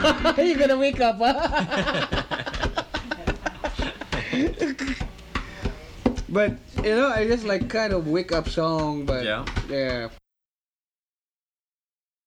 You're gonna wake up, huh? But I just like kind of wake up song, but yeah.